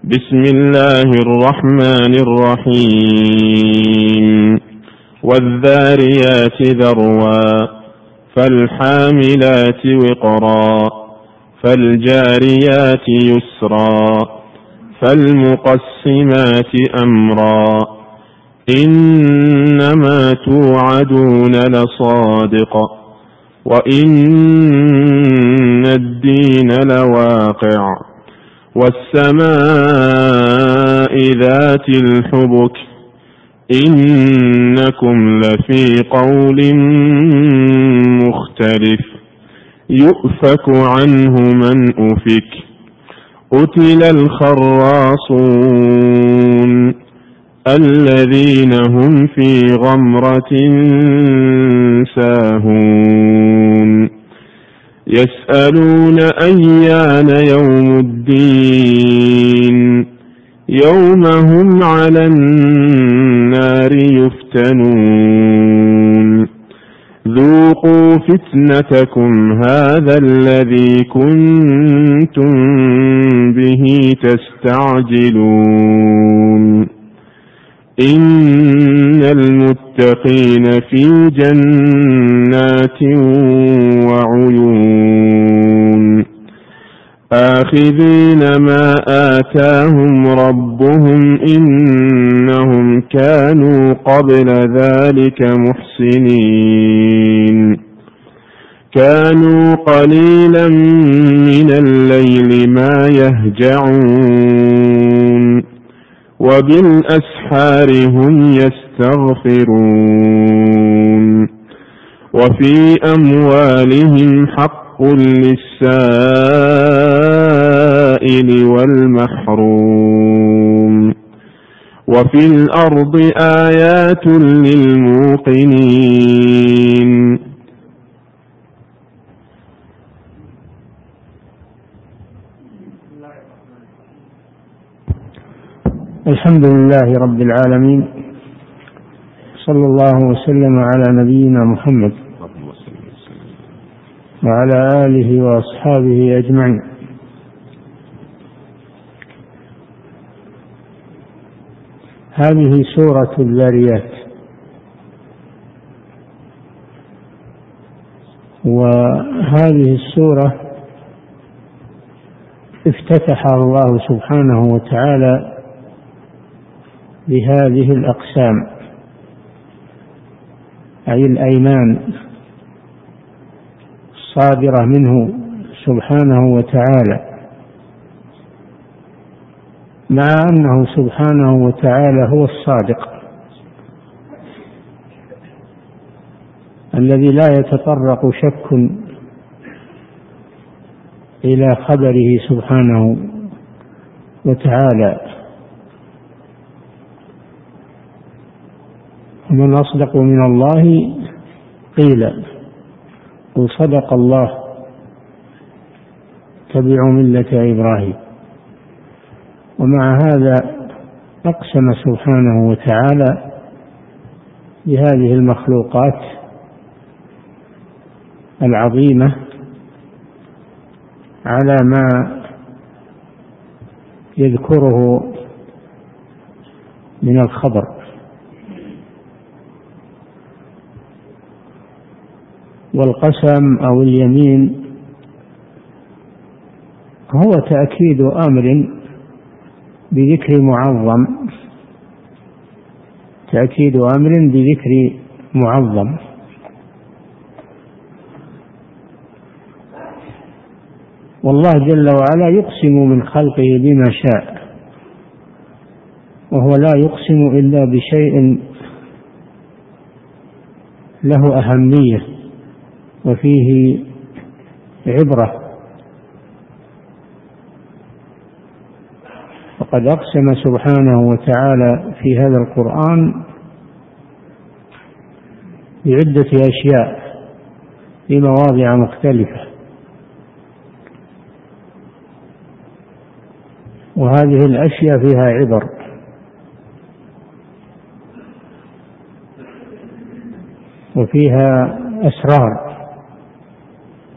بسم الله الرحمن الرحيم والذاريات ذروا فالحاملات وقرا فالجاريات يسرا فالمقسمات أمرا إنما توعدون لصادق وإن الدين لواقع والسماء ذات الحبك إنكم لفي قول مختلف يؤفك عنه من أفك قتل الخراصون الذين هم في غمرة ساهون يسألون أيان يوم الدين يوم هم على النار يفتنون ذوقوا فتنتكم هذا الذي كنتم به تستعجلون إن المتقين في جنات وعيون آخذين ما آتاهم ربهم إنهم كانوا قبل ذلك محسنين كانوا قليلا من الليل ما يهجعون وبالأسحار هم يستغفرون وفي أموالهم حق للسائل والمحروم وفي الأرض آيات للموقنين الحمد لله رب العالمين صلى الله وسلم على نبينا محمد وعلى آله وأصحابه أجمعين. هذه سورة الذاريات، وهذه السورة افتتح الله سبحانه وتعالى بهذه الأقسام، أي الأيمان الصادرة منه سبحانه وتعالى، مع أنه سبحانه وتعالى هو الصادق الذي لا يتطرق شك إلى خبره سبحانه وتعالى. ومن أصدق من الله قيل قل صدق الله اتبعوا ملة إبراهيم. ومع هذا أقسم سبحانه وتعالى بهذه المخلوقات العظيمة على ما يذكره من الخبر، والقسم أو اليمين هو تأكيد أمر بذكر معظم، تأكيد أمر بذكر معظم. والله جل وعلا يقسم من خلقه بما شاء، وهو لا يقسم إلا بشيء له أهمية وفيه عبرة. وقد أقسم سبحانه وتعالى في هذا القرآن بعدة أشياء في مواضع مختلفة، وهذه الأشياء فيها عبر، وفيها أسرار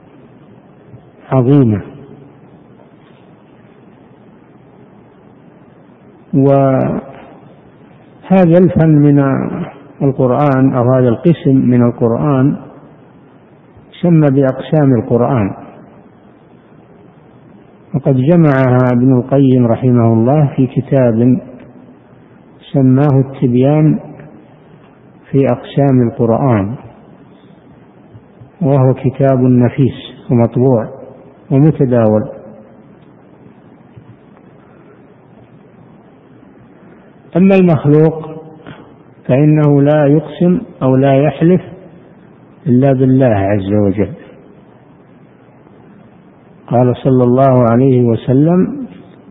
عظيمة. وهذا الفن من القرآن أو هذا القسم من القرآن يسمى بأقسام القرآن، وقد جمعها ابن القيم رحمه الله في كتاب سماه التبيان في أقسام القرآن، وهو كتاب نفيس ومطبوع ومتداول. أما المخلوق فإنه لا يقسم أو لا يحلف إلا بالله عز وجل. قال صلى الله عليه وسلم: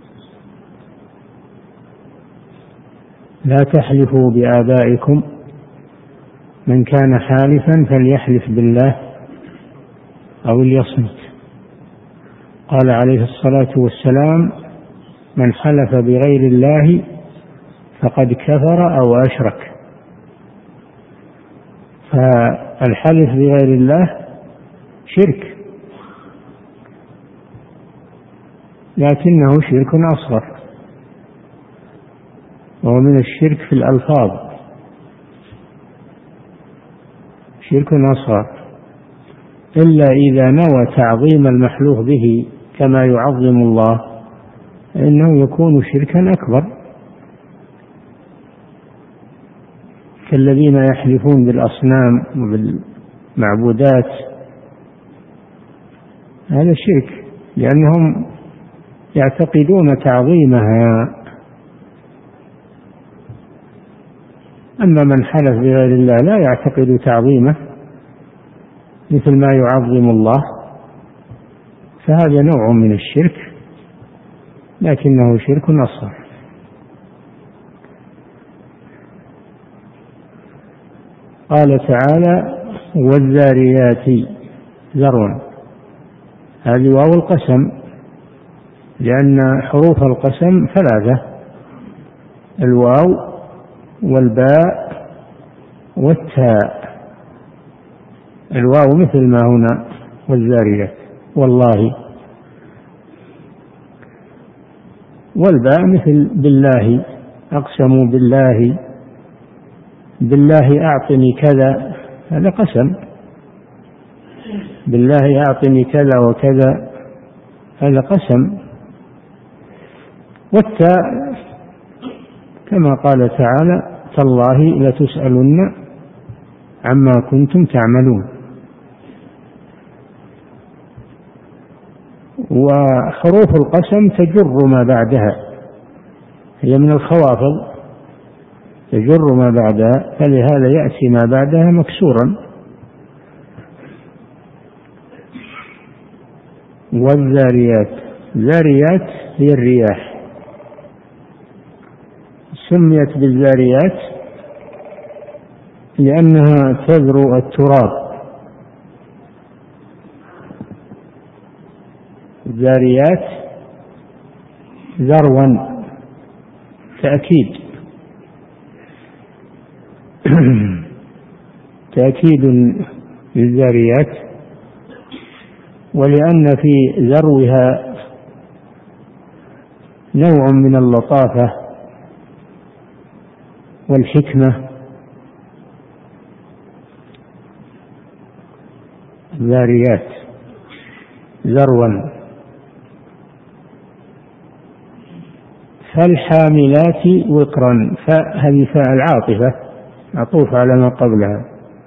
لا تحلفوا بآبائكم، من كان حالفا فليحلف بالله أو ليصمت. قال عليه الصلاة والسلام: من حلف بغير الله فقد كفر أو أشرك. فالحلف بغير الله شرك، لكنه شرك أصغر، وهو من الشرك في الألفاظ، شرك أصغر، إلا إذا نوى تعظيم المحلوف به كما يعظم الله فإنه يكون شركا أكبر، كالذين يحلفون بالأصنام وبالمعبودات، هذا شرك لأنهم يعتقدون تعظيمها. أما من حلف بغير الله لا يعتقد تعظيمه مثل ما يعظم الله، فهذا نوع من الشرك لكنه شرك أصغر. قال تعالى: والذاريات ذروا، هذه واو القسم، لأن حروف القسم ثلاثة: الواو والباء والتاء. الواو مثل ما هنا والذاريات والله، والباء مثل بالله، أقسموا بالله، بالله أعطني كذا، هذا قسم، بالله أعطني كذا وكذا، هذا قسم. والتاء كما قال تعالى: تالله لتسألن عما كنتم تعملون. وحروف القسم تجر ما بعدها، هي من الخوافض تجر ما بعدها، فلهذا يأتي ما بعدها مكسورا. والذاريات، ذاريات هي الرياح، سميت بالذاريات لأنها تذرو التراب. الذاريات ذروا تأكيد تأكيد للذاريات، ولأن في ذروها نوع من اللطافة والحكمة. الذاريات ذروا. فالحاملات وقرا، هذه فاء العاطفة معطوف على ما قبلها،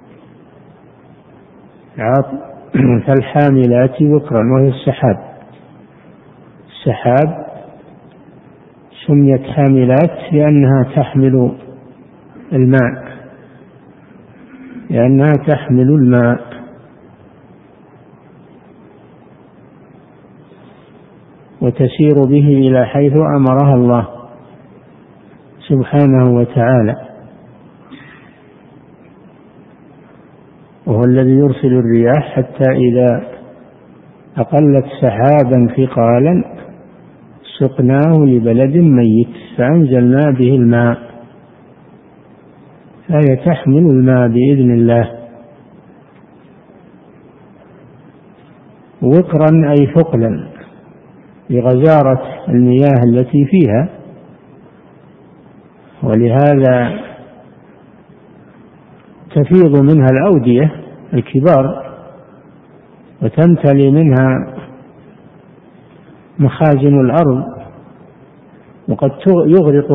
فالحاملات وقرا، وهي السحاب. السحاب سميت حاملات لأنها تحمل الماء، لأنها تحمل الماء. وتسير به إلى حيث أمرها الله سبحانه وتعالى، وهو الذي يرسل الرياح حتى إذا أقلت سحابا ثقالا سقناه لبلد ميت فأنزلنا به الماء، فهي تحمل الماء بإذن الله. وقرا أي ثقلا، لغزارة المياه التي فيها، ولهذا تفيض منها الأودية الكبار وتمتلي منها مخازن الأرض، وقد يغرق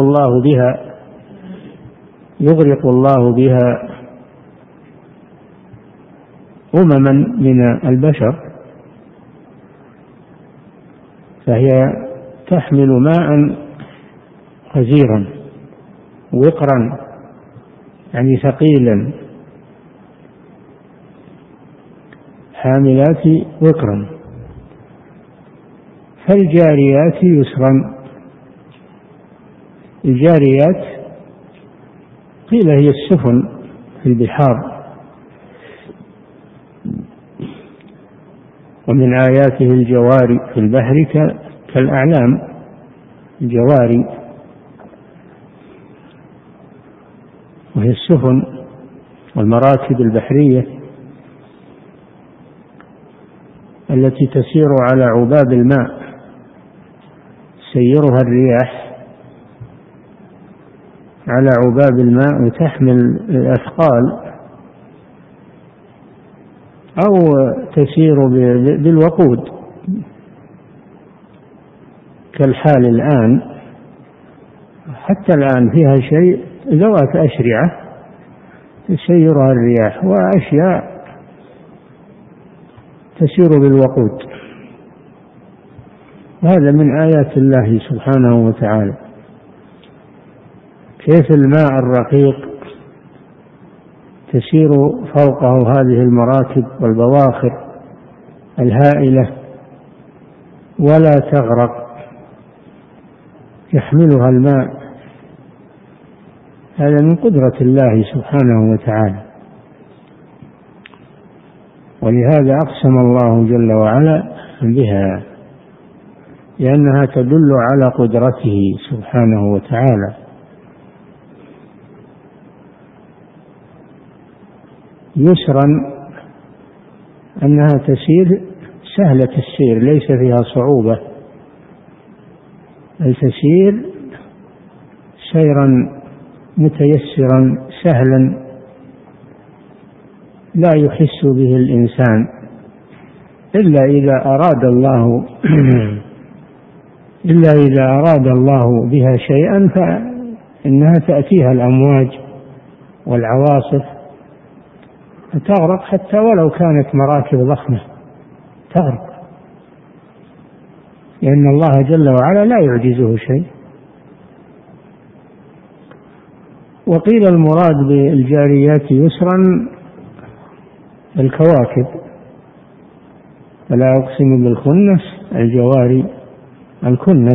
الله بها أمما من البشر، فهي تحمل ماء غزيرا وقرا، يعني ثقيلا، حاملات وقرا. فالجاريات يسرا. الجاريات قيل هي السفن في البحار. ومن آياته الجواري في البحر كالأعلام، الجواري وهي السفن والمراكب البحرية التي تسير على عباب الماء تسيرها الرياح على عباب الماء وتحمل الأثقال، أو تسير بالوقود كالحال الآن. حتى الآن فيها شيء ذوات أشرعة تسيرها الرياح، وأشياء تسير بالوقود. هذا من آيات الله سبحانه وتعالى. كيف الماء الرقيق تسير فوقه هذه المراكب والبواخر الهائلة ولا تغرق، يحملها الماء. هذا من قدرة الله سبحانه وتعالى. ولهذا أقسم الله جل وعلا بها، لأنها تدل على قدرته سبحانه وتعالى. يسرا أنها تسير سهلة السير، ليس فيها صعوبة، بل تسير سيرا متيسرا سهلا لا يحس به الإنسان إلا إذا أراد الله بها شيئا، فإنها تأتيها الأمواج والعواصف فتغرق، حتى ولو كانت مراكب ضخمة تغرق، لأن الله جل وعلا لا يعجزه شيء. وقيل المراد بالجاريات يسرا الكواكب، فلا أقسم بالخنس، الجواري الكنس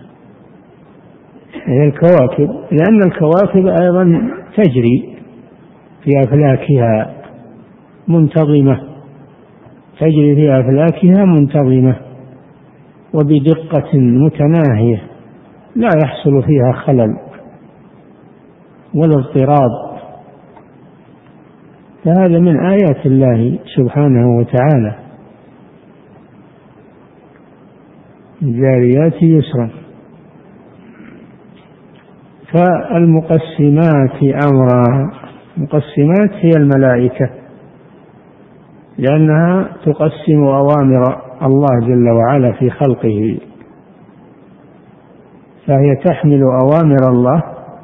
هي الكواكب، لأن الكواكب أيضا تجري في أفلاكها منتظمة وبدقة متناهية، لا يحصل فيها خلل ولا اضطراب. فهذا من آيات الله سبحانه وتعالى. الجاريات يسرا. فالمقسمات أمرا، المقسمات هي الملائكة، لأنها تقسم أوامر الله جل وعلا في خلقه، فهي تحمل أوامر الله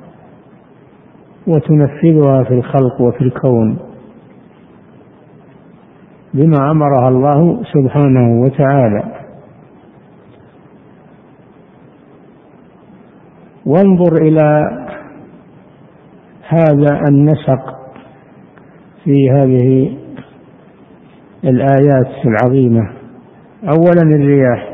وتنفذها في الخلق وفي الكون بما أمرها الله سبحانه وتعالى. وانظر إلى هذا النسق في هذه الآيات العظيمة. أولا الرياح،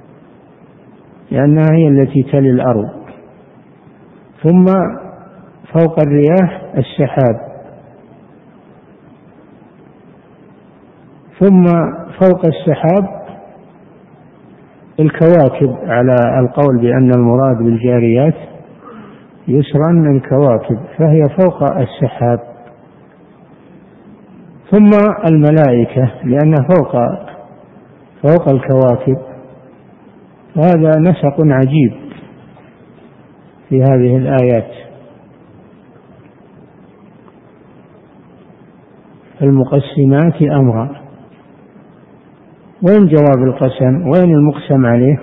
لأنها هي التي تلي الأرض، ثم فوق الرياح السحاب، ثم فوق السحاب الكواكب، على القول بأن المراد بالجاريات يسرا الكواكب، فهي فوق السحاب، ثم الملائكة لأنها فوق الكواكب. هذا نسق عجيب في هذه الآيات. فالمقسمات أمرا. وين جواب القسم؟ وين المقسم عليه؟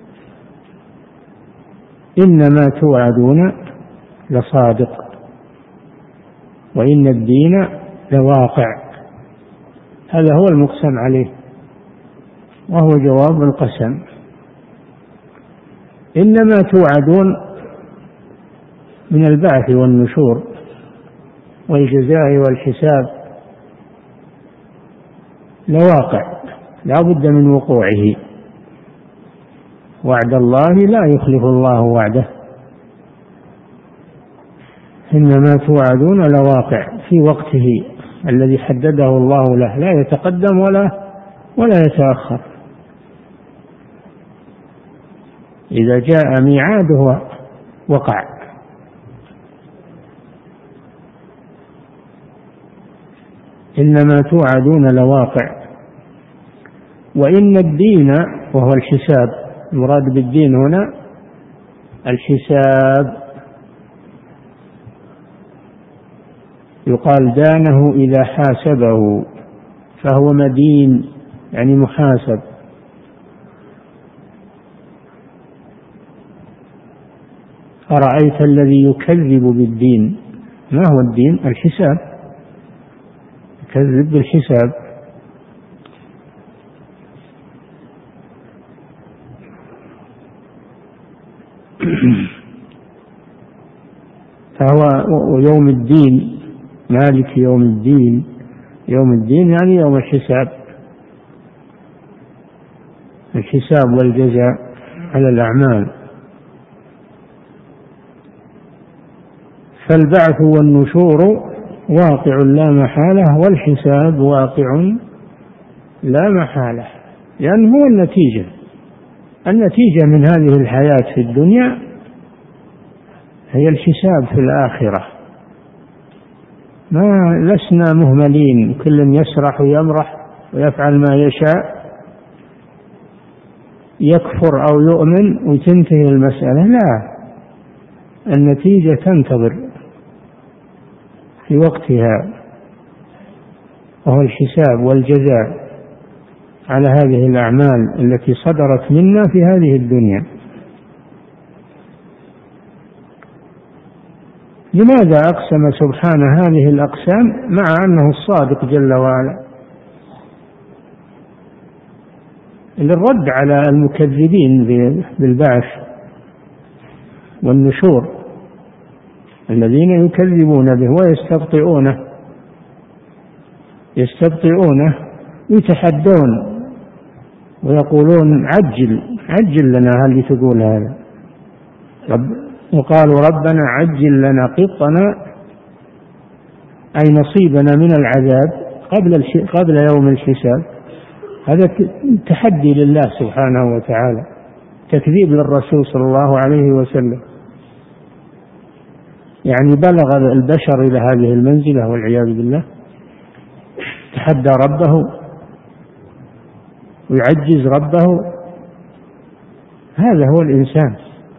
إنما توعدون لصادق وإن الدين لواقع. هذا هو المقسم عليه وهو جواب القسم. إنما توعدون من البعث والنشور والجزاء والحساب لواقع لا بد من وقوعه. وعد الله لا يخلف الله وعده. إنما توعدون لواقع في وقته الذي حدده الله له، لا يتقدم ولا يتأخر. إذا جاء ميعاده وقع. إنما توعدون لواقع وإن الدين وهو الحساب، المراد بالدين هنا الحساب. يقال دانه إذا حاسبه فهو مدين، يعني محاسب. أرأيت الذي يكذب بالدين؟ ما هو الدين؟ الحساب، يكذب بالحساب. فهو يوم الدين، مالك يوم الدين. يوم الدين يعني يوم الحساب، الحساب والجزاء على الأعمال. فالبعث والنشور واقع لا محالة، والحساب واقع لا محالة، لأن هو النتيجة من هذه الحياة في الدنيا هي الحساب في الآخرة. ما لسنا مهملين، كل يسرح ويمرح ويفعل ما يشاء، يكفر أو يؤمن وتنتهي المسألة. لا، النتيجة تنتظر في وقتها، وهو الحساب والجزاء على هذه الأعمال التي صدرت منا في هذه الدنيا. لماذا أقسم سبحانه هذه الأقسام مع أنه الصادق جل وعلا؟ للرد على المكذبين بالبعث والنشور الذين يكذبون به ويستبطئونه ويتحدون ويقولون عجل لنا، هل تقول هذا؟ وقالوا ربنا عجل لنا قطنا، أي نصيبنا من العذاب قبل يوم الحساب. هذا تحدي لله سبحانه وتعالى، تكذيب للرسول صلى الله عليه وسلم. يعني بلغ البشر إلى هذه المنزلة والعياذ بالله، تحدى ربه ويعجز ربه. هذا هو الإنسان.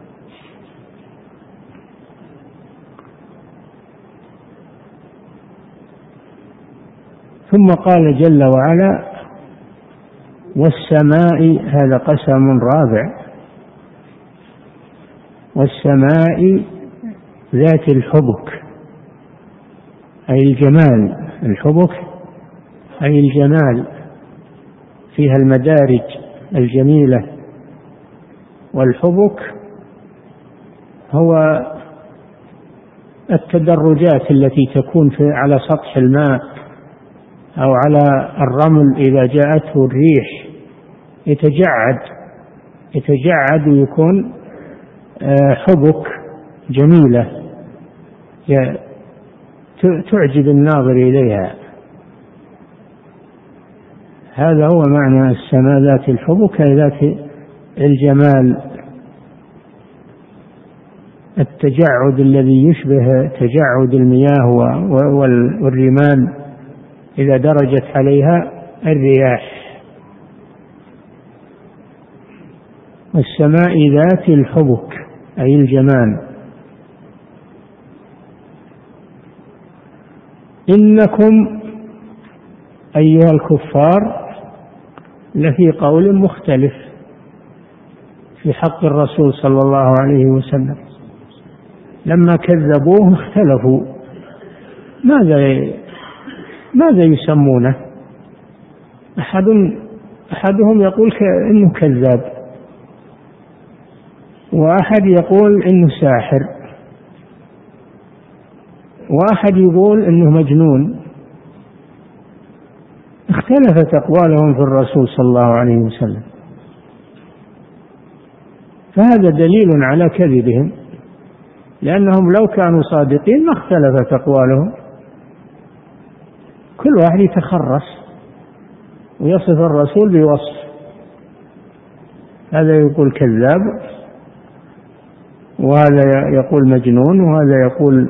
ثم قال جل وعلا والسماء، هذا قسم رابع، والسماء ذات الحبك أي الجمال. الحبك أي الجمال، فيها المدارج الجميلة. والحبك هو التدرجات التي تكون على سطح الماء أو على الرمل، إذا جاءته الريح يتجعد ويكون حبك جميلة تعجب الناظر إليها. هذا هو معنى السماء ذات الحبك، ذات الجمال. التجعد الذي يشبه تجعد المياه والرمال إذا درجت عليها الرياح. والسماء ذات الحبك أي الجمال. إنكم أيها الكفار لفي قول مختلف في حق الرسول صلى الله عليه وسلم. لما كذبوه اختلفوا ماذا يسمونه. أحدهم يقول إنه كذاب، وأحد يقول إنه ساحر، وأحد يقول إنه مجنون. اختلفت أقوالهم في الرسول صلى الله عليه وسلم، فهذا دليل على كذبهم، لأنهم لو كانوا صادقين ما اختلفت أقوالهم. كل واحد يتخرص ويصف الرسول بوصف، هذا يقول كذاب، وهذا يقول مجنون، وهذا يقول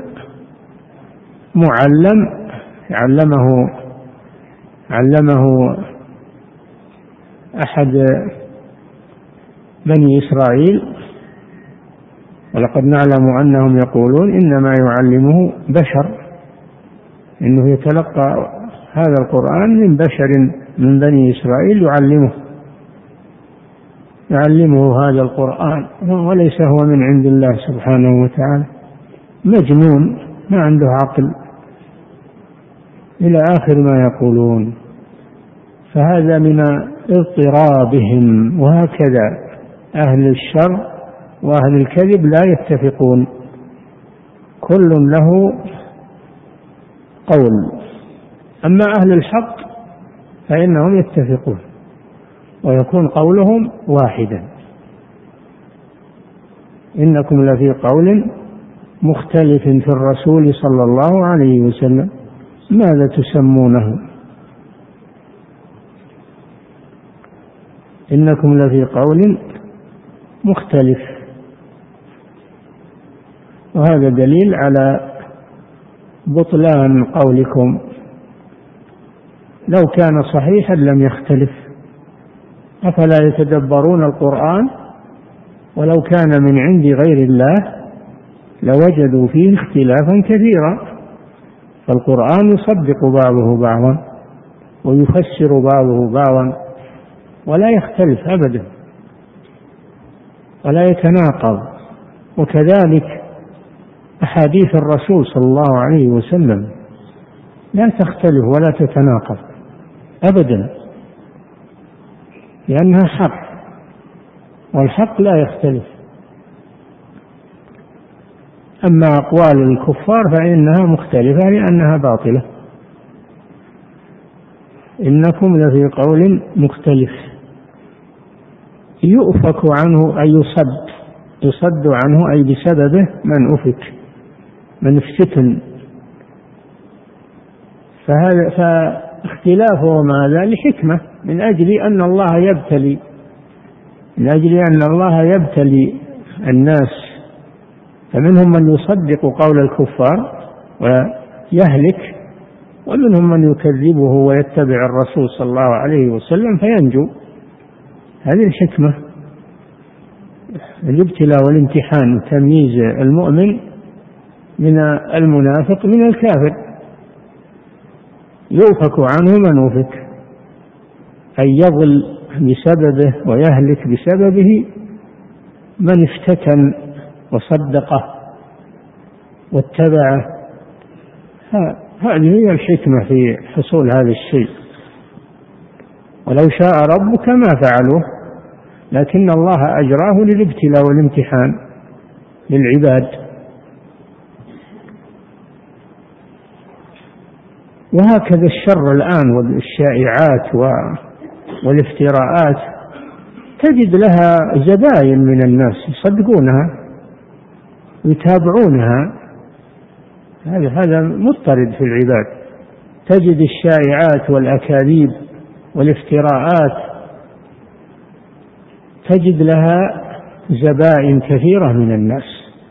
معلم علمه أحد بني إسرائيل، ولقد نعلم أنهم يقولون إنما يعلمه بشر، إنه يتلقى هذا القرآن من بشر من بني إسرائيل يعلمه هذا القرآن، وليس هو من عند الله سبحانه وتعالى. مجنون ما عنده عقل، إلى آخر ما يقولون. فهذا من اضطرابهم، وهكذا أهل الشر وأهل الكذب لا يتفقون، كل له قول. أما أهل الحق فإنهم يتفقون ويكون قولهم واحدا. إنكم لفي قول مختلف في الرسول صلى الله عليه وسلم ماذا تسمونه. إنكم لفي قول مختلف، وهذا دليل على بطلان قولكم. لو كان صحيحا لم يختلف، أفلا يتدبرون القرآن؟ ولو كان من عند غير الله لوجدوا فيه اختلافا كثيرا. فالقرآن يصدق بعضه بعضا ويفسر بعضه بعضا، ولا يختلف أبدا ولا يتناقض. وكذلك أحاديث الرسول صلى الله عليه وسلم لا تختلف ولا تتناقض أبدا، لأنها حق، والحق لا يختلف. أما أقوال الكفار فإنها مختلفة لأنها باطلة. إنكم لفي قول مختلف يؤفك عنه أي يصد عنه أي بسببه من أفك، من افتتن. فاختلافهم هذا لحكمة، من أجل أن الله يبتلي الناس، فمنهم من يصدق قول الكفار ويهلك، ومنهم من يكذبه ويتبع الرسول صلى الله عليه وسلم فينجو. هذه الحكمة، الابتلاء والامتحان، تمييز المؤمن من المنافق من الكافر. يؤفك عنه من أفك، أي يضل بسببه ويهلك بسببه من افتتن وصدقه واتبعه. هذه هي الحكمة في حصول هذا الشيء. ولو شاء ربك ما فعلوه، لكن الله أجراه للابتلاء والامتحان للعباد. وهكذا الشر الآن والشائعات والافتراءات تجد لها زباين من الناس يصدقونها ويتابعونها. هذا مضطرد في العباد. تجد الشائعات والأكاذيب والافتراءات تجد لها زبائن كثيرة من الناس،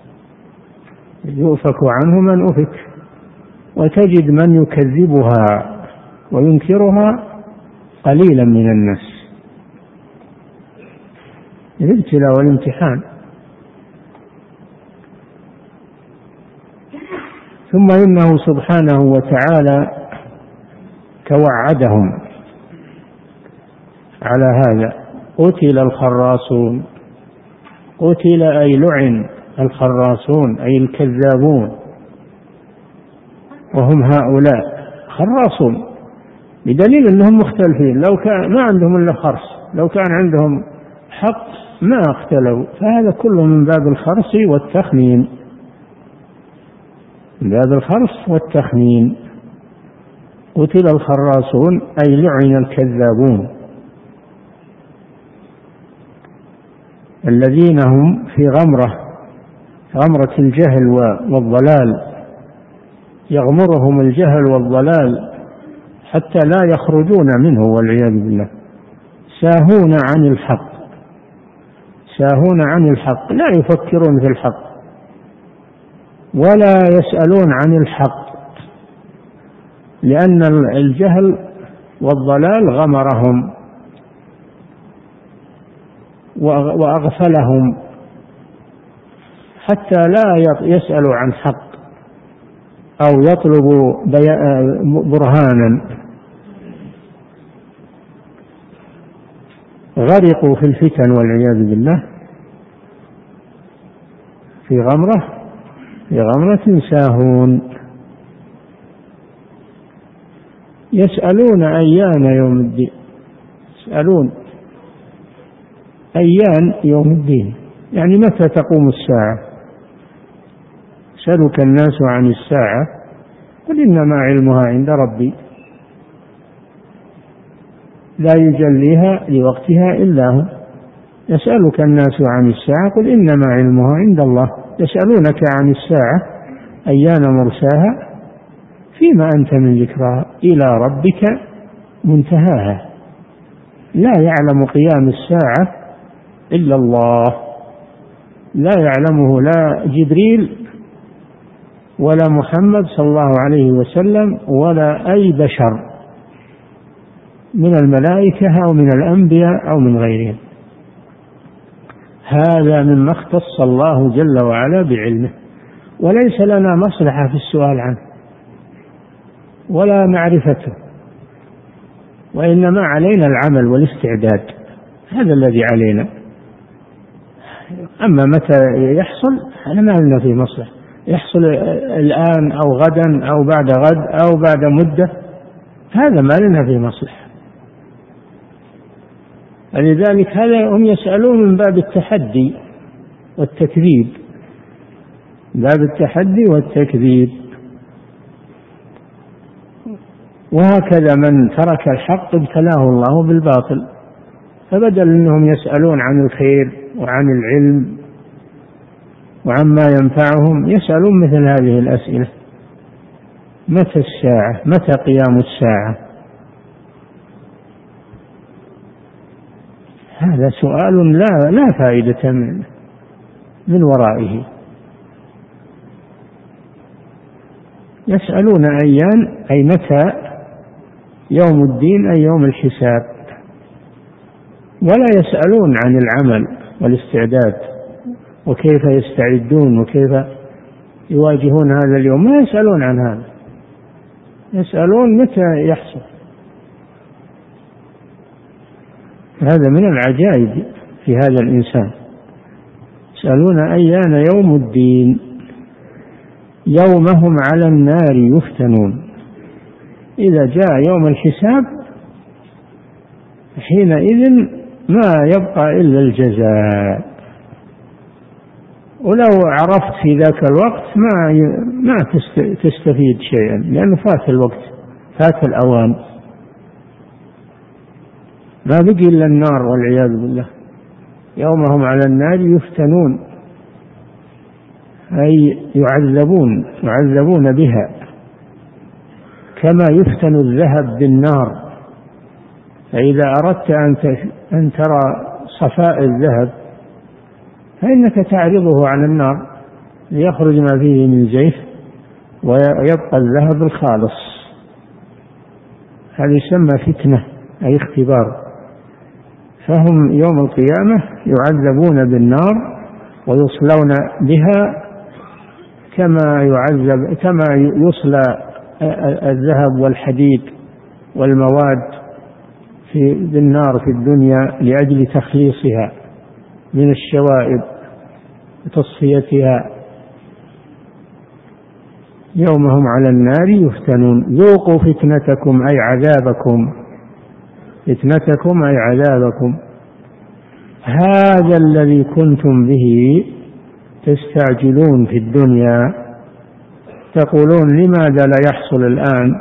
يؤفك عنه من أفك، وتجد من يكذبها وينكرها قليلا من الناس. الابتلاء والامتحان. ثم إنه سبحانه وتعالى توعدهم على هذا. قتل الخراصون، قتل أي لعن الخراصون أي الكذابون، وهم هؤلاء خراصون، بدليل أنهم مختلفين. لو كان ما عندهم إلا خرص، لو كان عندهم حق ما اختلوا، فهذا كله من باب الخرص والتخمين، من باب الخرص والتخمين. قتل الخراصون أي لعن الكذابون الذين هم في غمرة الجهل والضلال، يغمرهم الجهل والضلال حتى لا يخرجون منه والعياذ بالله، ساهون عن الحق، ساهون عن الحق، لا يفكرون في الحق ولا يسألون عن الحق، لأن الجهل والضلال غمرهم وأغفلهم حتى لا يسألوا عن حق أو يطلبوا برهانا. غرقوا في الفتن والعياذ بالله، في غمرة ساهون. يسألون أيان يوم الدين، يسألون أيان يوم الدين يعني متى تقوم الساعة. سألك الناس عن الساعة قل إنما علمها عند ربي لا يجليها لوقتها إلا هو. يسألك الناس عن الساعة قل إنما علمها عند الله. يسألونك عن الساعة أيان مرساها فيما أنت من ذكرها إلى ربك منتهاها. لا يعلم قيام الساعة إلا الله، لا يعلمه لا جبريل ولا محمد صلى الله عليه وسلم ولا أي بشر من الملائكة أو من الأنبياء أو من غيرهم. هذا مما اختص الله جل وعلا بعلمه، وليس لنا مصلحة في السؤال عنه ولا معرفته، وإنما علينا العمل والاستعداد، هذا الذي علينا. أما متى يحصل أنا ما لنا فيه مصلحة، يحصل الآن أو غدا أو بعد غد أو بعد مدة، هذا ما لنا فيه مصلحة. لذلك هذا هم يسألون من باب التحدي والتكذيب، باب التحدي والتكذيب. وهكذا من ترك الحق ابتلاه الله بالباطل، فبدل أنهم يسألون عن الخير وعن العلم وعما ينفعهم يسألون مثل هذه الأسئلة: متى الساعة؟ متى قيام الساعة؟ هذا سؤال لا فائدة من ورائه. يسألون أيان أي متى يوم الدين أي يوم الحساب، ولا يسألون عن العمل والاستعداد وكيف يستعدون وكيف يواجهون هذا اليوم، ما يسألون عن هذا، يسألون متى يحصل. هذا من العجائب في هذا الإنسان. يسألون أيان يوم الدين، يوم هم على النار يفتنون. إذا جاء يوم الحساب حينئذ ما يبقى إلا الجزاء، ولو عرفت في ذاك الوقت ما تستفيد شيئا، لأنه فات الوقت، فات الأوان، ما بقي إلا النار والعياذ بالله. يوم هم على النار يفتنون أي يعذبون بها، كما يفتن الذهب بالنار. فإذا أردت أن ترى صفاء الذهب فإنك تعرضه على النار ليخرج ما فيه من زيت ويبقى الذهب الخالص. هذا يسمى فتنة أي اختبار. فهم يوم القيامة يعذبون بالنار ويصلون بها كما يصلى الذهب والحديد والمواد بالنار في الدنيا لأجل تخليصها من الشوائب وتصفيتها. يوم هم على النار يفتنون. ذوقوا فتنتكم أي عذابكم، فتنتكم أي عذابكم، هذا الذي كنتم به تستعجلون في الدنيا. تقولون لماذا لا يحصل الآن؟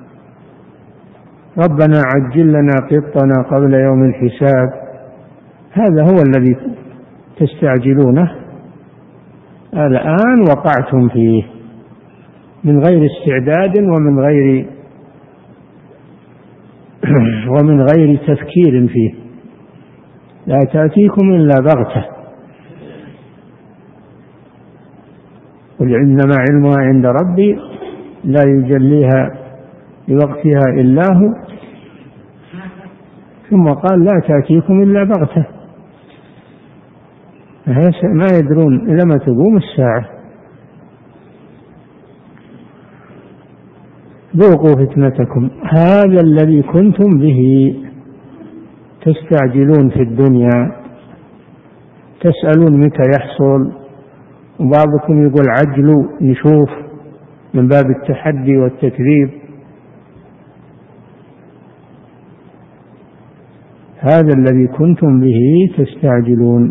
ربنا عجل لنا قطنا قبل يوم الحساب. هذا هو الذي تستعجلونه، الآن وقعتم فيه من غير استعداد ومن غير تفكير فيه. لا تأتيكم إلا بغتة. قل إنما علمها عند ربي لا يجليها لوقتها إلا هو، ثم قال لا تأتيكم إلا بغتة. ما يدرون إلى ما تقوم الساعة. ذوقوا فتنتكم هذا الذي كنتم به تستعجلون في الدنيا. تسألون متى يحصل، وبعضكم يقول عجلوا نشوف من باب التحدي والتكذيب. هذا الذي كنتم به تستعجلون،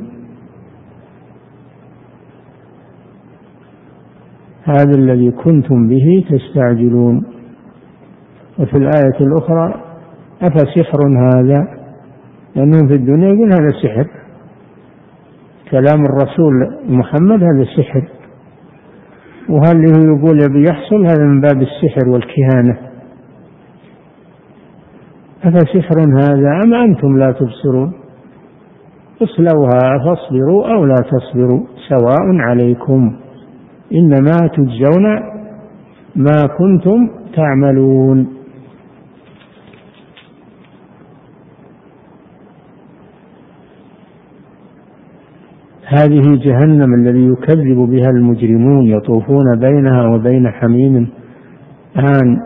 هذا الذي كنتم به تستعجلون. وفي الآية الأخرى أفسحر هذا، لأنه في الدنيا يقول هذا سحر، كلام الرسول محمد هذا سحر، وهل يقول بيحصل، هذا من باب السحر والكهانة. أفسحر هذا أم أنتم لا تبصرون اصلوها فاصبروا أو لا تصبروا سواء عليكم إنما تجزون ما كنتم تعملون. هذه جهنم الذي يكذب بها المجرمون، يطوفون بينها وبين حميم آن.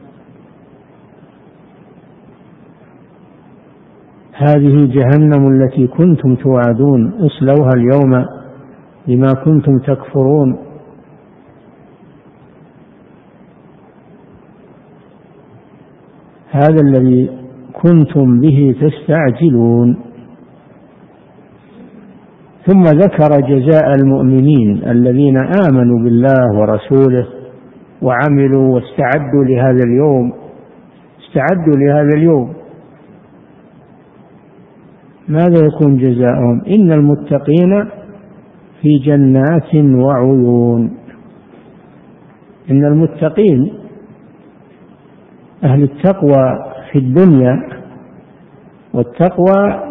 هذه جهنم التي كنتم توعدون اصلوها اليوم بما كنتم تكفرون. هذا الذي كنتم به تستعجلون. ثم ذكر جزاء المؤمنين الذين آمنوا بالله ورسوله وعملوا واستعدوا لهذا اليوم. استعدوا لهذا اليوم، ماذا يكون جزاؤهم؟ إن المتقين في جنات وعيون. إن المتقين أهل التقوى في الدنيا، والتقوى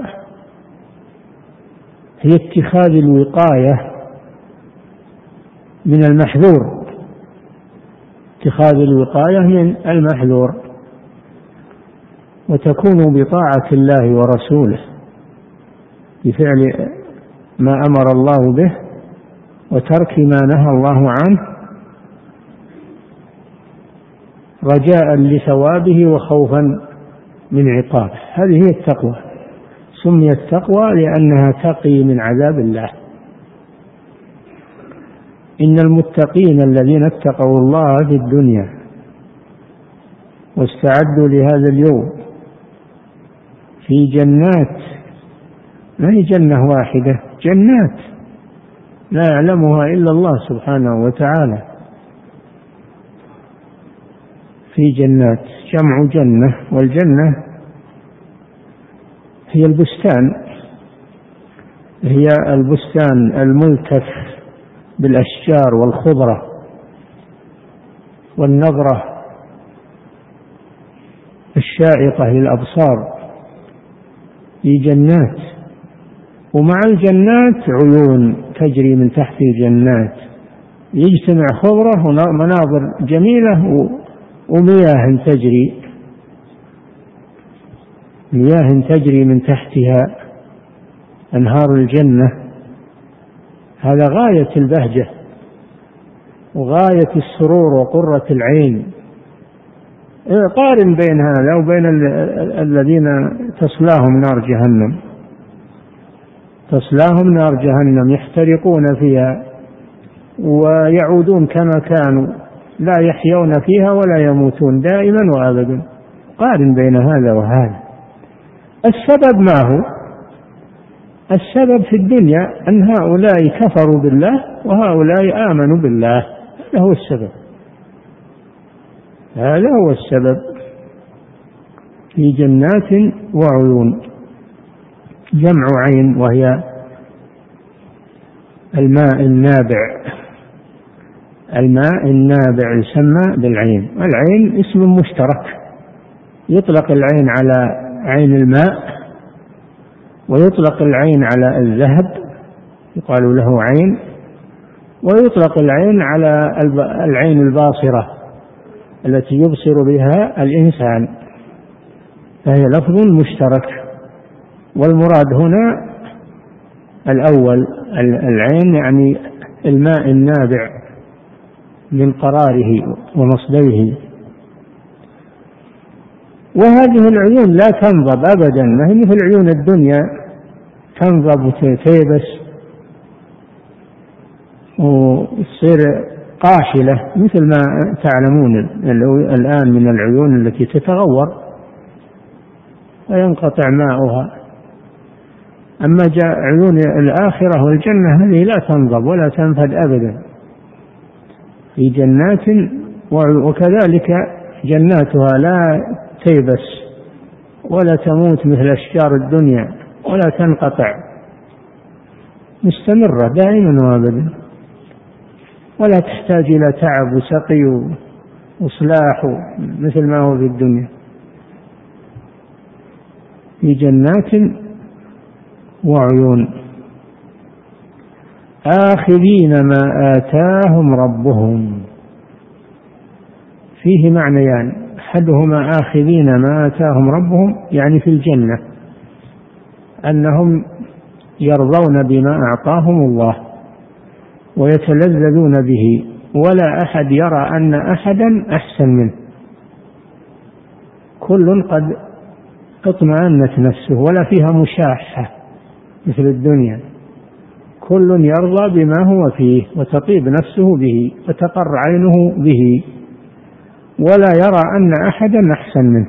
هي اتخاذ الوقاية من المحذور، اتخاذ الوقاية من المحذور، وتكون بطاعة الله ورسوله بفعل ما أمر الله به وترك ما نهى الله عنه، رجاء لثوابه وخوفا من عقابه. هذه هي التقوى. سميت تقوى لأنها تقي من عذاب الله. إن المتقين الذين اتقوا الله في الدنيا واستعدوا لهذا اليوم في جنات، ما هي جنة واحدة، جنات لا يعلمها إلا الله سبحانه وتعالى. في جنات جمع جنة، والجنة هي البستان، هي البستان الملتف بالأشجار والخضرة والنظرة الشائقة للأبصار. في جنات، ومع الجنات عيون تجري من تحت الجنات، يجتمع خضرة ومناظر جميلة ومياه تجري، مياه تجري من تحتها أنهار الجنة. هذا غاية البهجة وغاية السرور وقرة العين قارن بين هذا وبين الذين تصلاهم نار جهنم يحترقون فيها ويعودون كما كانوا لا يحيون فيها ولا يموتون دائما وأبدا. قارن بين هذا وهذا. السبب ما هو؟ السبب في الدنيا أن هؤلاء كفروا بالله وهؤلاء آمنوا بالله. هذا هو السبب، هذا هو السبب. في جنات وعيون، جمع عين وهي الماء النابع. الماء النابع يسمى بالعين. العين اسم مشترك، يطلق العين على عين الماء، ويطلق العين على الذهب يقال له عين، ويطلق العين على العين الباصرة التي يبصر بها الإنسان، فهي لفظ مشترك. والمراد هنا الأول العين، يعني الماء النابع من قراره ومصدره. وهذه العيون لا تنضب أبدا، ما هي مثل عيون الدنيا تنضب وتيبس وتصير قاشلة مثل ما تعلمون الآن من العيون التي تتغور وينقطع ماؤها. أما عيون الآخرة والجنة هذه لا تنضب ولا تنفد أبدا، في جنات وكذلك جناتها لا تيبس ولا تموت مثل أشجار الدنيا ولا تنقطع، مستمرة دائما وابدا، ولا تحتاج إلى تعب وسقي وإصلاح مثل ما هو في الدنيا. في جنات وعيون آخذين ما آتاهم ربهم. فيه معنيان، أحدهما آخذين ما آتاهم ربهم يعني في الجنة أنهم يرضون بما أعطاهم الله ويتلذذون به، ولا أحد يرى أن أحدا أحسن منه، كل قد اطمأنت نفسه ولا فيها مشاحة مثل الدنيا، كل يرضى بما هو فيه وتطيب نفسه به وتقر عينه به، ولا يرى أن أحدا أحسن منه،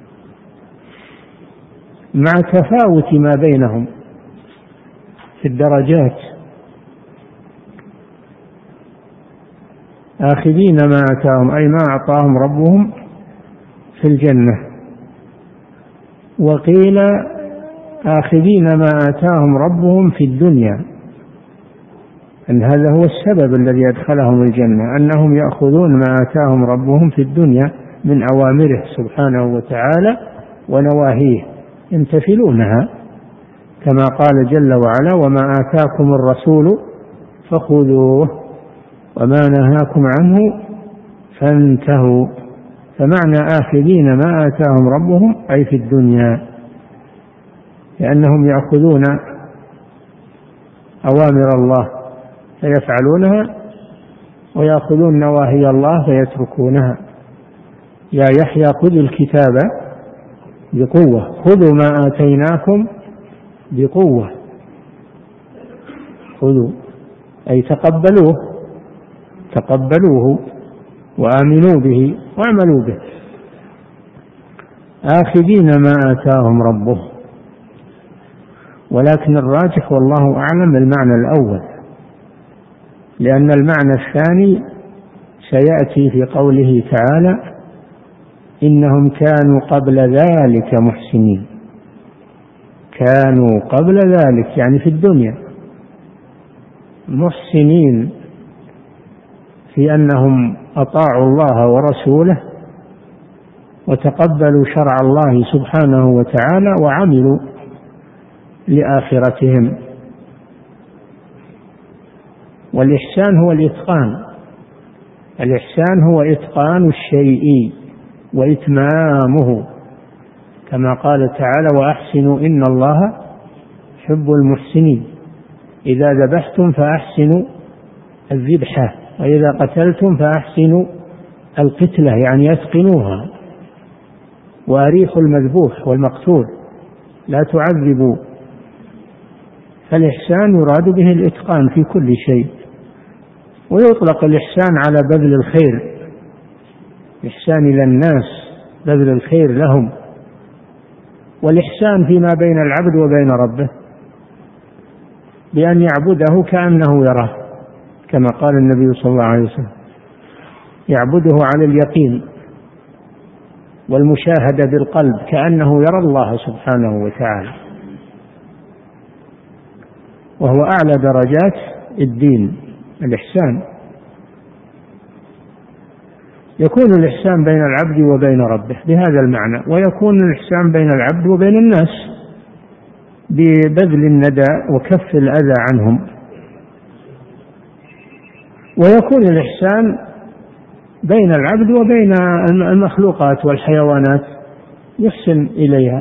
مع تفاوت ما بينهم في الدرجات. آخذين ما آتاهم أي ما أعطاهم ربهم في الجنة. وقيل آخذين ما آتاهم ربهم في الدنيا، أن هذا هو السبب الذي أدخلهم الجنة، أنهم يأخذون ما آتاهم ربهم في الدنيا من أوامره سبحانه وتعالى ونواهيه، يمتثلونها كما قال جل وعلا: وما آتاكم الرسول فخذوه وما نهاكم عنه فانتهوا. فمعنى آخذين ما آتاهم ربهم أي في الدنيا، لأنهم يأخذون أوامر الله فيفعلونها ويأخذون نواهي الله فيتركونها. يا يحيى خذ الكتاب بقوة، خذوا ما آتيناكم بقوة، خذوا أي تقبلوه وآمنوا به واعملوا به. آخذين ما آتاهم ربهم، ولكن الراجح والله أعلم المعنى الأول، لأن المعنى الثاني سيأتي في قوله تعالى: إنهم كانوا قبل ذلك محسنين. كانوا قبل ذلك يعني في الدنيا محسنين في أنهم أطاعوا الله ورسوله وتقبلوا شرع الله سبحانه وتعالى وعملوا لآخرتهم. والإحسان هو الإتقان، الإحسان هو إتقان الشيء وإتمامه، كما قال تعالى: وأحسنوا إن الله يحب المحسنين. إذا ذبحتم فأحسنوا الذبحة، وإذا قتلتم فأحسنوا القتلة، يعني أتقنوها وأريحوا المذبوح والمقتول لا تعذبوا. فالإحسان يراد به الإتقان في كل شيء. ويطلق الإحسان على بذل الخير، الإحسان إلى الناس، بذل الخير لهم. والإحسان فيما بين العبد وبين ربه بأن يعبده كأنه يراه، كما قال النبي صلى الله عليه وسلم: يعبده على اليقين والمشاهدة بالقلب كأنه يرى الله سبحانه وتعالى، وهو أعلى درجات الدين الإحسان. يكون الإحسان بين العبد وبين ربه بهذا المعنى، ويكون الإحسان بين العبد وبين الناس ببذل الندى وكف الأذى عنهم. ويكون الإحسان بين العبد وبين المخلوقات والحيوانات، يحسن إليها،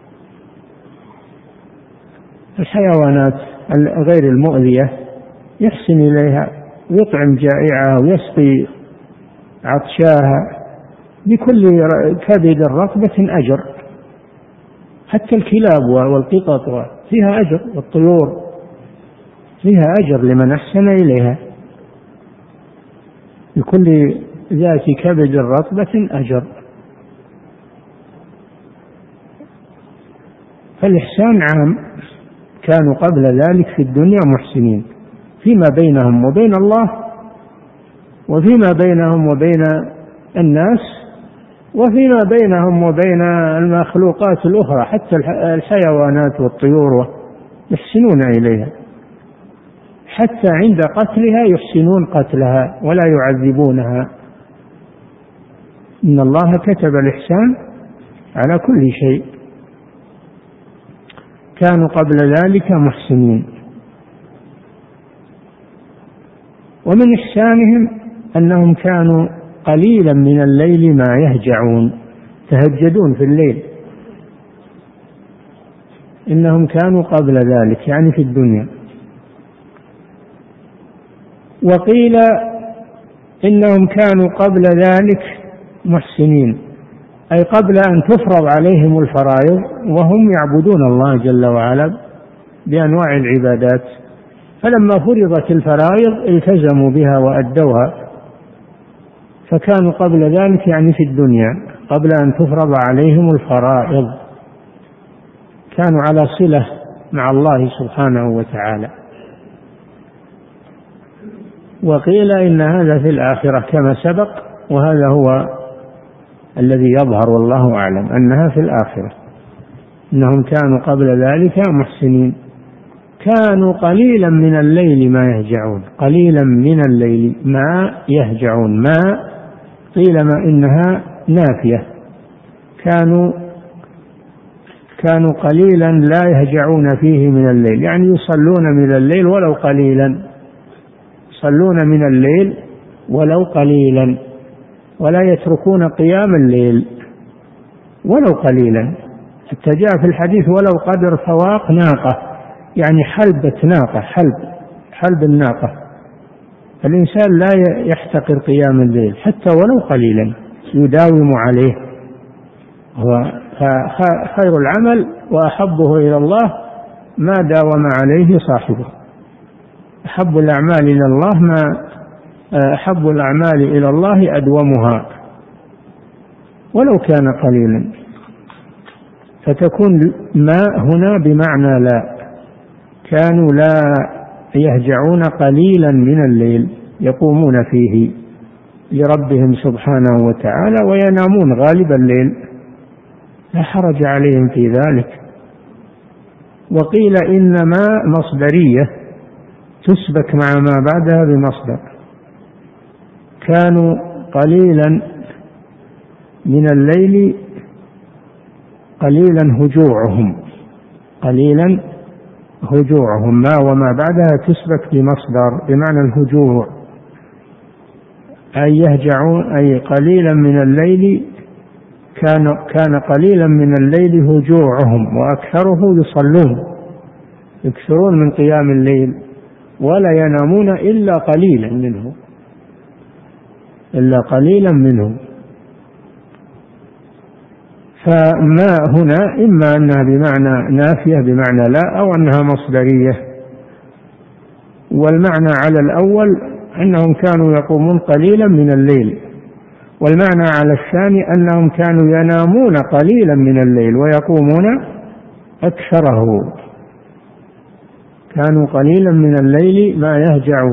الحيوانات غير المؤذية يحسن إليها، يطعم جائعها ويسقي عطشاها، بكل كبد رطبة أجر. حتى الكلاب والقطط فيها أجر، والطيور فيها أجر لمن أحسن إليها، بكل ذات كبد رطبة أجر. فالإحسان عام، كانوا قبل ذلك في الدنيا محسنين فيما بينهم وبين الله، وفيما بينهم وبين الناس، وفيما بينهم وبين المخلوقات الأخرى، حتى الحيوانات والطيور يحسنون إليها، حتى عند قتلها يحسنون قتلها ولا يعذبونها. إن الله كتب الإحسان على كل شيء. كانوا قبل ذلك محسنين. ومن إحسانهم أنهم كانوا قليلا من الليل ما يهجعون، تهجدون في الليل. إنهم كانوا قبل ذلك يعني في الدنيا. وقيل إنهم كانوا قبل ذلك محسنين، أي قبل أن تفرض عليهم الفرائض وهم يعبدون الله جل وعلا بأنواع العبادات، فلما فرضت الفرائض التزموا بها وأدوها. فكانوا قبل ذلك يعني في الدنيا قبل أن تفرض عليهم الفرائض كانوا على صلة مع الله سبحانه وتعالى. وقيل إن هذا في الآخرة كما سبق، وهذا هو الذي يظهر والله أعلم، أنها في الآخرة. إنهم كانوا قبل ذلك محسنين. كانوا قليلا من الليل ما يهجعون، قليلا من الليل ما يهجعون، ما قيل ما إنها نافية. كانوا قليلا لا يهجعون فيه من الليل، يعني يصلون من الليل ولو قليلا، يصلون من الليل ولو قليلا، ولا يتركون قيام الليل ولو قليلا. حتى جاء في الحديث ولو قدر فواق ناقة، يعني حلبة ناقة، حلب الناقة. الإنسان لا يحتقر قيام الليل حتى ولو قليلا، يداوم عليه. خير العمل وأحبه إلى الله ما داوم عليه صاحبه. أحب الأعمال إلى الله أحب الأعمال إلى الله أدومها ولو كان قليلا. فتكون ما هنا بمعنى لا. كانوا لا يهجعون قليلا من الليل يقومون فيه لربهم سبحانه وتعالى، وينامون غالب الليل، لا حرج عليهم في ذلك. وقيل إنما مصدرية تسبك مع ما بعدها بمصدر. كانوا قليلا من الليل، قليلا هجوعهم، قليلا هجوعهم، ما وما بعدها تسبك بمصدر بمعنى الهجوع، أي يهجعون، أي قليلا من الليل. كان قليلا من الليل هجوعهم، وأكثره يصلون، يكثرون من قيام الليل، ولا ينامون إلا قليلا منه، إلا قليلا منه. فما هنا إما أنها بمعنى نافية بمعنى لا، أو أنها مصدرية. والمعنى على الأول أنهم كانوا يقومون قليلا من الليل، والمعنى على الثاني أنهم كانوا ينامون قليلا من الليل ويقومون أكثره. كانوا قليلا من الليل ما يهجعون،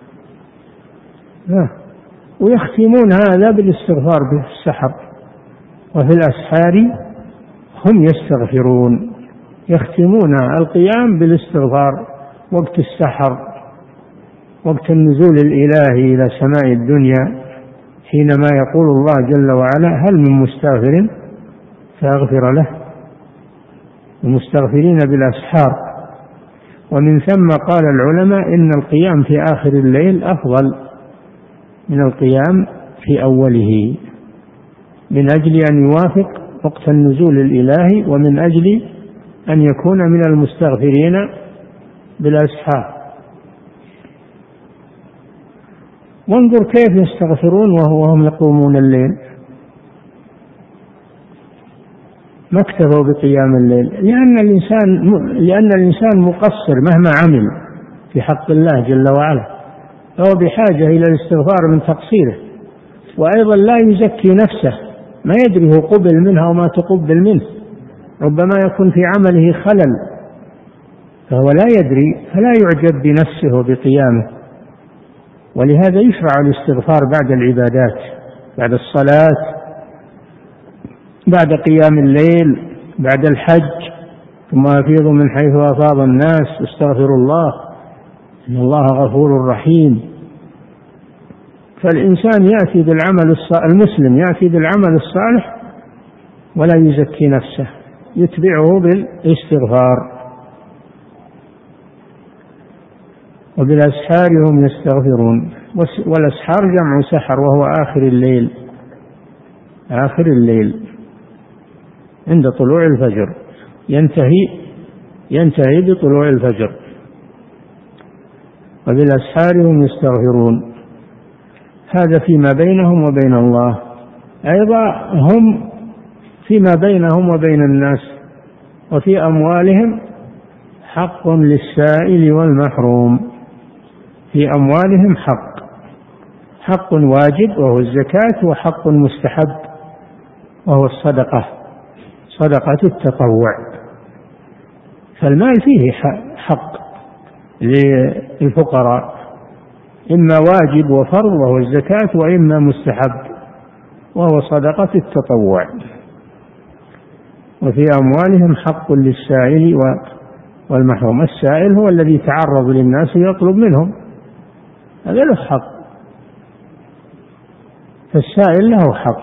ويختمون هذا بالاستغفار بالسحر، وفي الأسحار هم يستغفرون. يختمون القيام بالاستغفار وقت السحر، وقت النزول الإلهي إلى سماء الدنيا، حينما يقول الله جل وعلا: هل من مستغفر فأغفر له، المستغفرين بالأسحار. ومن ثم قال العلماء إن القيام في آخر الليل أفضل من القيام في أوله، من أجل أن يوافق وقت النزول الإلهي، ومن أجل أن يكون من المستغفرين بالأسحار. وانظر كيف يستغفرون وهم يقومون الليل، ما اكتفوا بقيام الليل، لأن الإنسان مقصر مهما عمل في حق الله جل وعلا، فهو بحاجة إلى الاستغفار من تقصيره. وأيضا لا يزكي نفسه، ما يدري هو قبل منها وما تقبل منه، ربما يكون في عمله خلل فهو لا يدري، فلا يعجب بنفسه وبقيامه. ولهذا يشرع الاستغفار بعد العبادات، بعد الصلاة، بعد قيام الليل، بعد الحج، ثم أفيضوا من حيث أفاض الناس واستغفروا الله إن الله غفور رحيم. فالإنسان يأتي بالعمل المسلم يأتي بالعمل الصالح ولا يزكي نفسه، يتبعه بالاستغفار. وبالأسحار هم يستغفرون، والأسحار جمع سحر، وهو آخر الليل، آخر الليل عند طلوع الفجر، ينتهي بطلوع الفجر. وبالأسحار هم يستغفرون، هذا فيما بينهم وبين الله. أيضا هم فيما بينهم وبين الناس. وفي أموالهم حق للسائل والمحروم، في أموالهم حق واجب وهو الزكاة، وحق مستحب وهو الصدقة، صدقة التطوع. فالمال فيه حق للفقراء، إما واجب وفرض وهو الزكاة، وإما مستحب وهو صدقة التطوع. وفي أموالهم حق للسائل والمحروم. السائل هو الذي يتعرض للناس ويطلب منهم، هذا له حق، فالسائل له حق.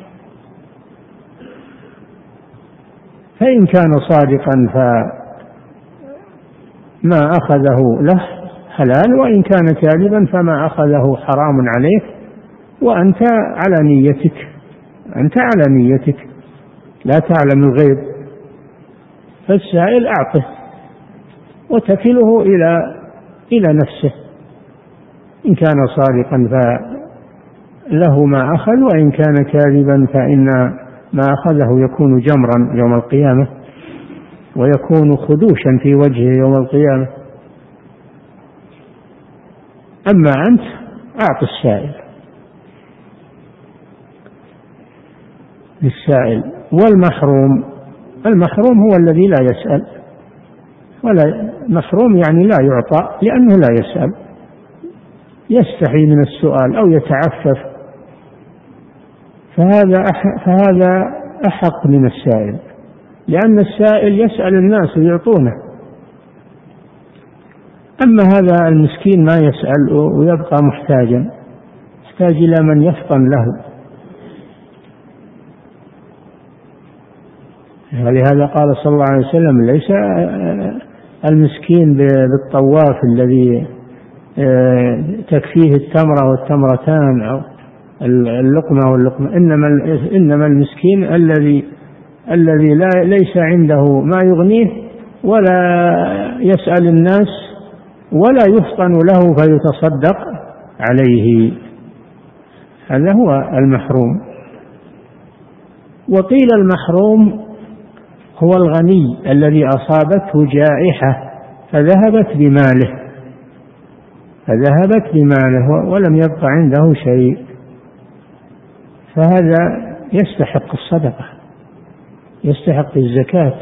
فإن كان صادقا فما أخذه له حلال، وإن كان كاذبا فما أخذه حرام عليه، وأنت على نيتك، أنت على نيتك لا تعلم الغيب. فالسائل أعطه وتكله إلى نفسه، إن كان صادقا فله ما أخذ، وإن كان كاذبا فإن ما أخذه يكون جمرا يوم القيامة، ويكون خدوشا في وجهه يوم القيامة. أما أنت أعط السائل للسائل. والمحروم، المحروم هو الذي لا يسأل، ولا محروم يعني لا يعطى لأنه لا يسأل، يستحي من السؤال أو يتعفف، فهذا أحق من السائل، لأن السائل يسأل الناس ويعطونه. أما هذا المسكين ما يسأل ويبقى محتاجا، يحتاج إلى من يفطن له. ولهذا قال صلى الله عليه وسلم: ليس المسكين بالطواف الذي تكفيه التمرة والتمرتان أو اللقمة واللقمة، إنما المسكين الذي ليس عنده ما يغنيه ولا يسأل الناس ولا يفطن له فيتصدق عليه، هذا هو المحروم. وقيل المحروم هو الغني الذي أصابته جائحة فذهبت بماله ولم يبق عنده شيء، فهذا يستحق الصدقة، يستحق الزكاة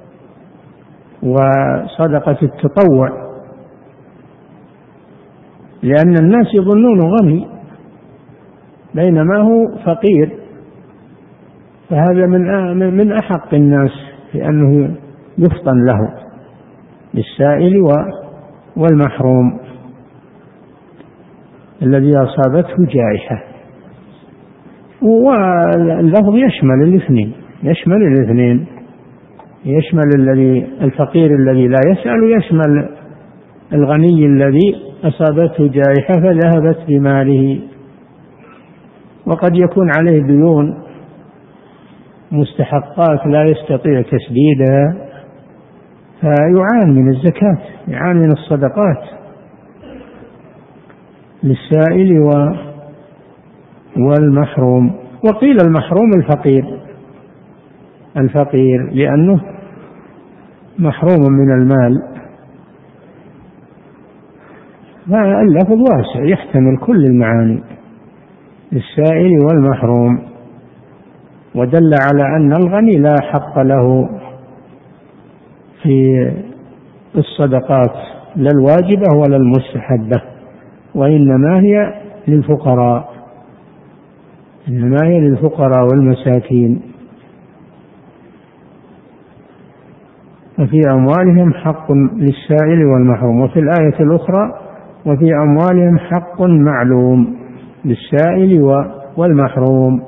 وصدقة التطوع، لأن الناس يظنونه غني بينما هو فقير، فهذا من أحق الناس في أنه يفطن له للسائل والمحروم الذي أصابته جائحة. واللفظ يشمل الاثنين، يشمل الفقير الذي لا يسأل، ويشمل الغني الذي أصابته جائحة فذهبت بماله، وقد يكون عليه ديون مستحقات لا يستطيع تسديدها فيعان من الزكاة، يعان من الصدقات للسائل والمحروم. وقيل المحروم الفقير لأنه محروم من المال، فاللفظ واسع يحتمل كل المعاني للسائل والمحروم، ودل على أن الغني لا حق له في الصدقات لا الواجبة ولا المستحبة، وإنما هي للفقراء والمساكين. وفي أموالهم حق للسائل والمحروم. وفي الآية الأخرى وفي أموالهم حق معلوم للسائل والمحروم.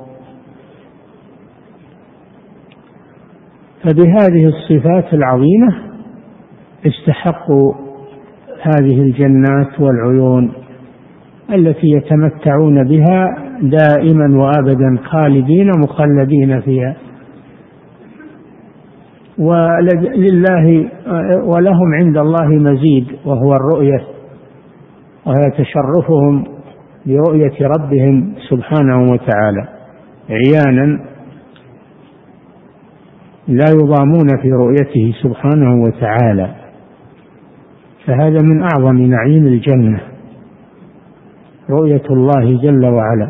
فبهذه الصفات العظيمة استحقوا هذه الجنات والعيون التي يتمتعون بها دائما وأبدا خالدين مخلدين فيها. ولهم عند الله مزيد وهو الرؤية، وهي تشرفهم برؤية ربهم سبحانه وتعالى عيانا، لا يضامون في رؤيته سبحانه وتعالى، فهذا من أعظم نعيم الجنة رؤية الله جل وعلا.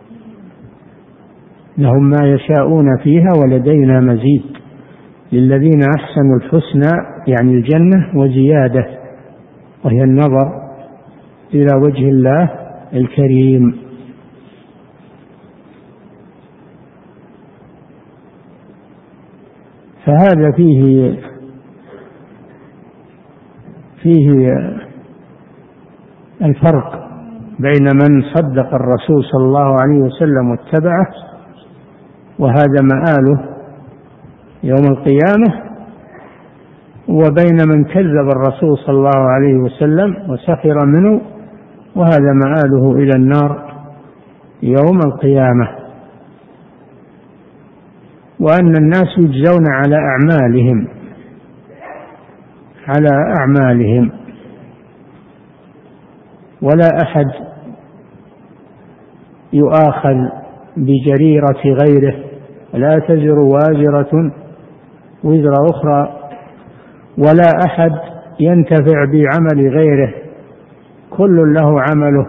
لهم ما يشاءون فيها ولدينا مزيد للذين أحسنوا الحسنى يعني الجنة وزيادة، وهي النظر إلى وجه الله الكريم. فهذا فيه الفرق بين من صدق الرسول صلى الله عليه وسلم واتبعه وهذا مآله يوم القيامة، وبين من كذب الرسول صلى الله عليه وسلم وسخر منه وهذا مآله إلى النار يوم القيامة. وأن الناس يجزون على أعمالهم ولا أحد يؤاخذ بجريرة غيره، لا تزر وازرة وزر أخرى، ولا أحد ينتفع بعمل غيره، كل له عمله.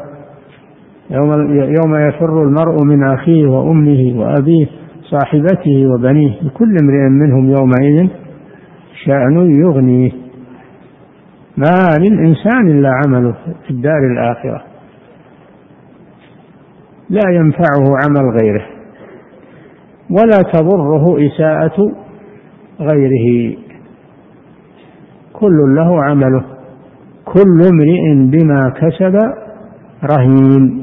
يوم يفر المرء من أخيه وأمه وأبيه صاحبته وبنيه لكل امرئ منهم يومئذ شأن يغنيه، ما للإنسان إلا عمله في الدار الآخرة، لا ينفعه عمل غيره ولا تضره إساءة غيره، كل له عمله، كل امرئ بما كسب رهين.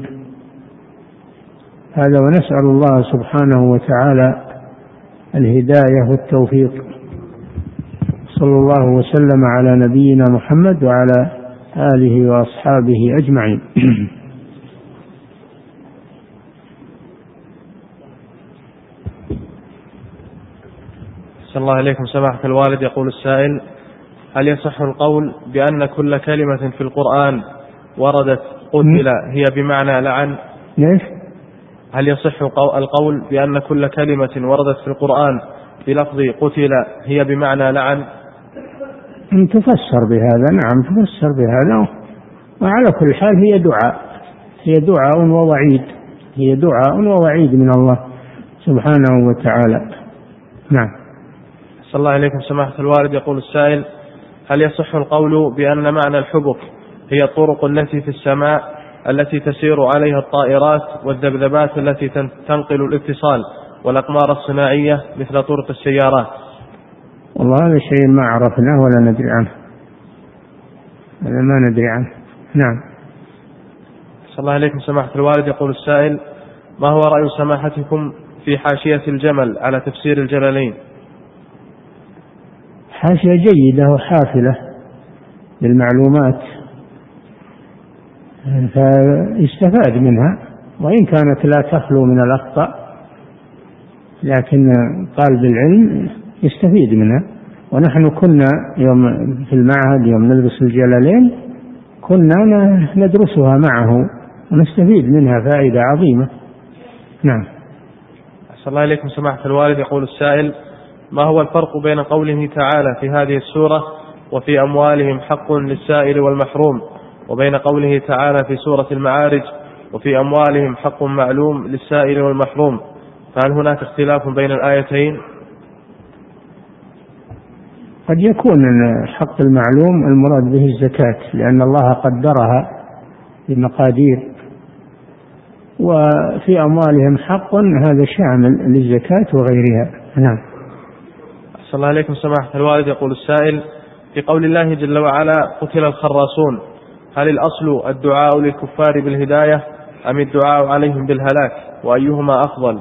هذا ونسأل الله سبحانه وتعالى الهداية والتوفيق. صلى الله وسلم على نبينا محمد وعلى آله وأصحابه أجمعين. صلى الله عليكم سماحة الوالد. يقول السائل: هل يصح القول بأن كل كلمة في القرآن وردت قتل هي بمعنى لعن؟ ليش؟ هل يصح القول بأن كل كلمة وردت في القرآن بلفظ قتل هي بمعنى لعن؟ تفسر بهذا، نعم تفسر بهذا، وعلى كل حال هي دعاء ووعيد، هي دعاء ووعيد من الله سبحانه وتعالى. نعم. صلى الله عليكم سماحة الوالد. يقول السائل: هل يصح القول بأن معنى الحبك هي الطرق التي في السماء التي تسير عليها الطائرات والذبذبات التي تنقل الاتصال والأقمار الصناعية مثل طرق السيارات؟ والله هذا شيء ما عرفناه ولا ندري عنه، هذا ما ندري عنه. نعم. صلى الله عليكم سماحة الوالد. يقول السائل: ما هو رأي سماحتكم في حاشية الجمل على تفسير الجلالين؟ حاشية جيدة وحافلة بالمعلومات، فيستفاد منها، وإن كانت لا تخلو من الأخطاء، لكن طالب العلم يستفيد منها. ونحن كنا يوم في المعهد يوم ندرس الجلالين كنا ندرسها معه ونستفيد منها فائدة عظيمة. نعم. صلى الله عليكم سماحة الوالد. يقول السائل: ما هو الفرق بين قوله تعالى في هذه السورة وفي أموالهم حق للسائل والمحروم، وبين قوله تعالى في سورة المعارج وفي أموالهم حق معلوم للسائل والمحروم؟ فهل هناك اختلاف بين الآيتين؟ قد يكون حق المعلوم المراد به الزكاة، لأن الله قدرها بمقادير، وفي أموالهم حق هذا شامل للزكاة وغيرها. نعم. صلى الله عليكم سماحة الوالد. يقول السائل: في قول الله جل وعلا قتل الخراصون، هل الأصل الدعاء للكفار بالهداية أم الدعاء عليهم بالهلاك، وأيهما أفضل؟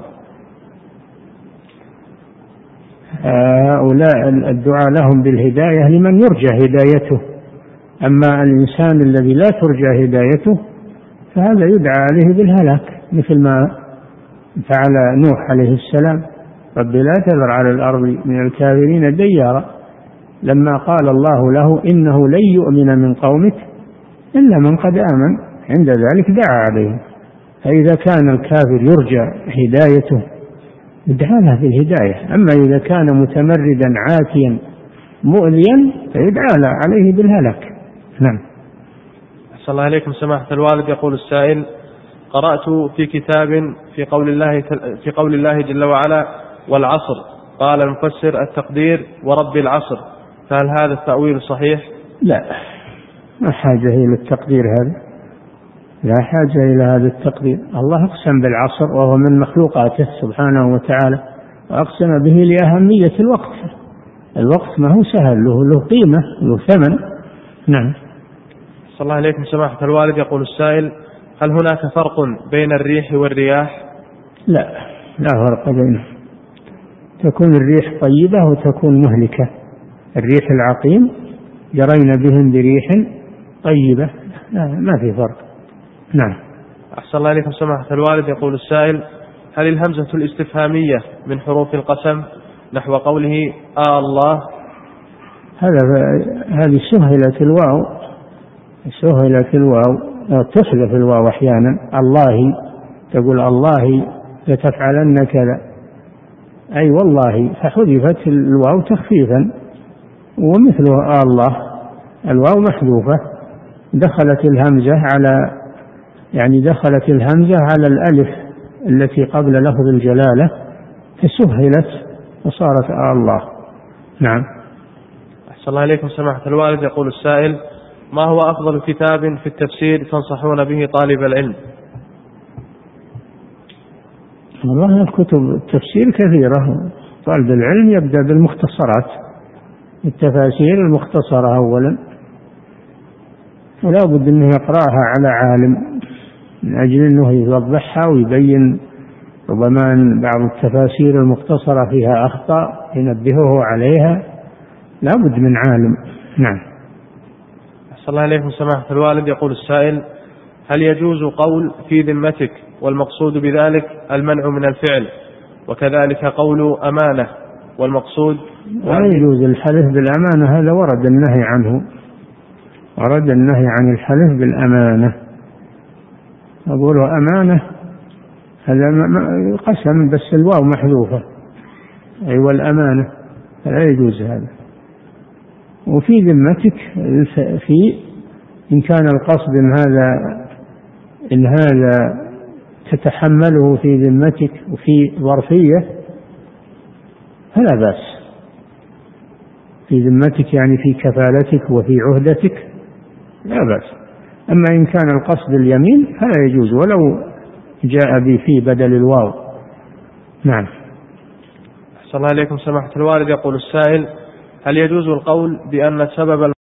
هؤلاء الدعاء لهم بالهداية لمن يرجى هدايته، أما الإنسان الذي لا ترجى هدايته فهذا يدعى عليه بالهلاك، مثل ما فعل نوح عليه السلام: رب لا تذر على الأرض من الكافرين ديارا، لما قال الله له إنه لن يؤمن من قومك إلا من قد آمن، عند ذلك دعا عليه. فإذا كان الكافر يرجى هدايته يدعى له بالهداية، أما إذا كان متمردا عاتيا مؤذيا فيدعى له عليه بالهلاك. نعم. صلى الله عليكم سماحة الوالد. يقول السائل: قرأت في كتاب في قول الله جل وعلا والعصر، قال المفسر التقدير ورب العصر، فهل هذا التأويل صحيح؟ لا، ما حاجة إلى التقدير هذا، لا حاجة إلى هذا التقدير. الله أقسم بالعصر وهو من مخلوقاته سبحانه وتعالى، وأقسم به لأهمية الوقت. الوقت ما هو سهل، له قيمة، له ثمن. نعم. صلى الله عليكم سماحة الوالد. يقول السائل: هل هناك فرق بين الريح والرياح؟ لا فرق بينهم، تكون الريح طيبة وتكون مهلكة. الريح العقيم جرينا بهم بريح طيبة، ما في فرق. نعم. أحسن الله عليكم سماحة الوالد. يقول السائل: هل الهمزة الاستفهامية من حروف القسم نحو قوله الله؟ هذه سهلت الواو، تحذف الواو أحيانا. الله، تقول الله لتفعلن كذا، أي والله، فحذفت الواو تخفيفا. ومثله الله الواو محذوفة، دخلت الهمزة على الألف التي قبل لفظ الجلالة فسهلت وصارت الله. نعم. أحسن الله عليكم سماحة الوالد. يقول السائل: ما هو أفضل كتاب في التفسير تنصحون به طالب العلم؟ والله الكتب التفسير كثيرة، طالب العلم يبدأ بالمختصرات، التفاسير المختصرة أولا، ولا بد أنه يقرأها على عالم من أجل أنه يوضحها ويبين، ربما بعض التفاسير المختصرة فيها أخطاء ينبهه عليها، لا بد من عالم. نعم. أحسن الله عليكم سماحة الوالد. يقول السائل: هل يجوز قول في ذمتك والمقصود بذلك المنع من الفعل، وكذلك قول أمانة والمقصود؟ لا يجوز الحلف بالأمانة، هذا ورد النهي عنه، ورد النهي عن الحلف بالأمانة. أقول أمانة هذا قسم بس الواو محذوفة، أي والأمانة، فلا يجوز هذا. وفي ذمتك إن كان القصد إن هذا تتحمله في ذمتك وفي ظرفية فلا بأس، في ذمتك يعني في كفالتك وفي عهدتك لا بأس. أما إن كان القصد اليمين فلا يجوز ولو جاء في بدل الواو. نعم. أحسن الله إليكم سماحة الوالد. يقول السائل: هل يجوز القول بأن سبب